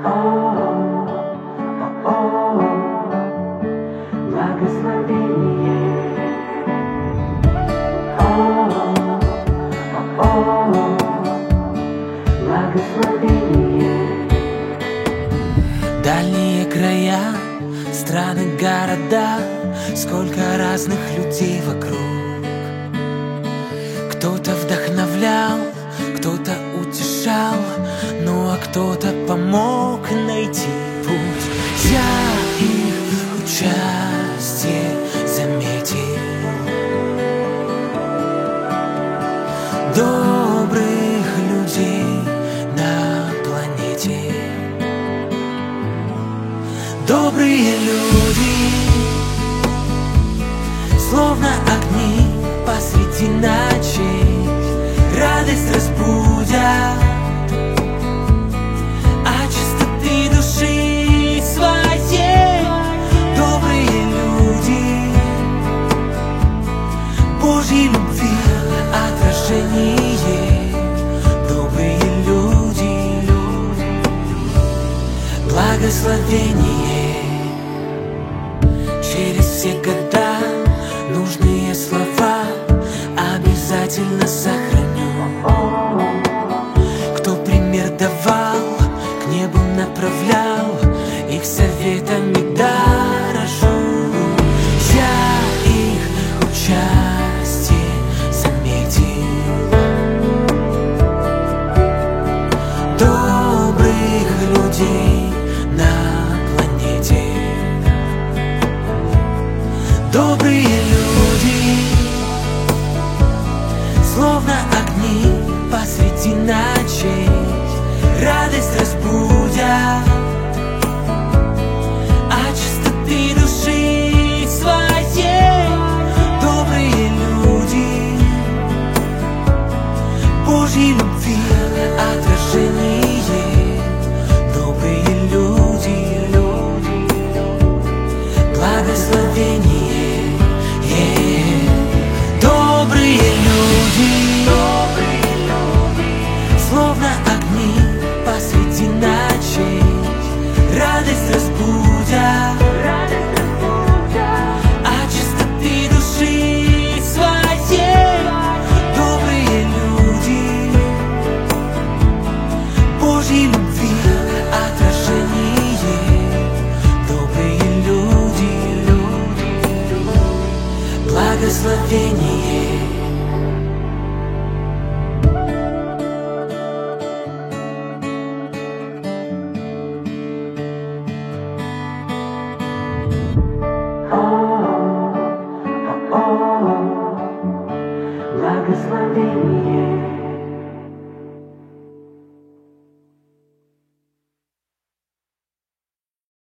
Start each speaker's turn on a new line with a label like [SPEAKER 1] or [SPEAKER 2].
[SPEAKER 1] Дальние края, страны, города, сколько разных людей вокруг. Кто-то вдохновлял, кто-то утешал, ну а кто-то помог найти путь. Я их участие заметил. Добрых людей на планете. Добрые люди, словно огни посреди ночей, радость разбудят от чистоты души своей. Добрые люди, Божьей любви отражение. Добрые люди, благословение. Через все года нужные слова обязательно сохраню. Кто пример давал, к небу направлял, их советами дорожу. Я их участие заметил. Добрых людей на планете. Добрые люди, словно огни посреди ночей, радость разбудят от чистоты души своей. Добрые люди, Божьей любви отражение. Добрые люди, благословение. Добрые люди, словно огни посреди ночей, радость разбудят от чистоты души своей. Добрые люди, Божьей любви отражение. Добрые люди, благословение.
[SPEAKER 2] Благословение.